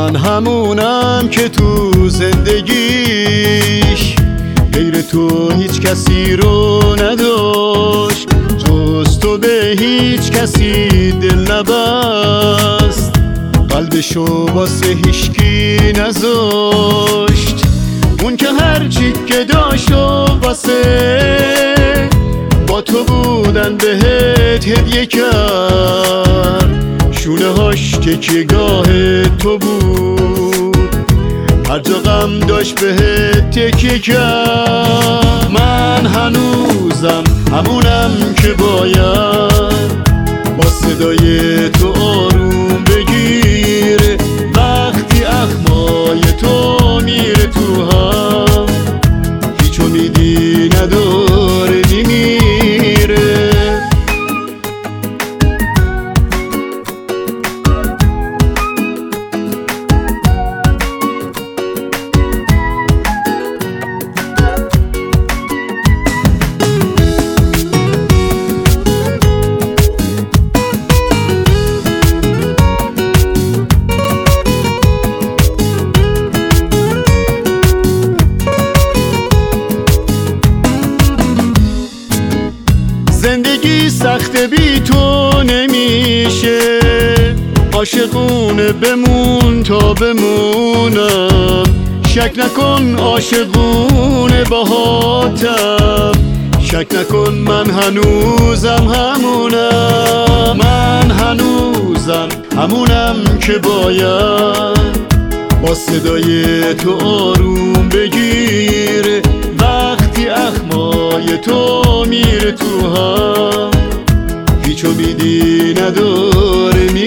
من همونم که تو زندگیش غیر تو هیچ کسی رو نداشت، جز تو به هیچ کسی دل نبست، قلبشو واسه هیچکی نذاشت. اون که هرچی که داشت و واسه با تو بودن بهت هدیه کرد، شونه هاش تکیه‌گاه تو بود، هر جا غم داشت بهت تکیه کرد. من هنوزم همونم که باید با صدای تو آروم بگیره، وقتی اخمای تو میره تو هم، هیچ امیدی نداره میمیره. زندگی سخت بی تو نمیشه، عاشقونه بمون تا بمونم، شک نکن عاشقونه باهاتم، شک نکن من هنوزم همونم. من هنوزم همونم که باید با صدای تو آروم بگیره، وقتی اخمای تو میره تو هم، هیچ امیدی نداره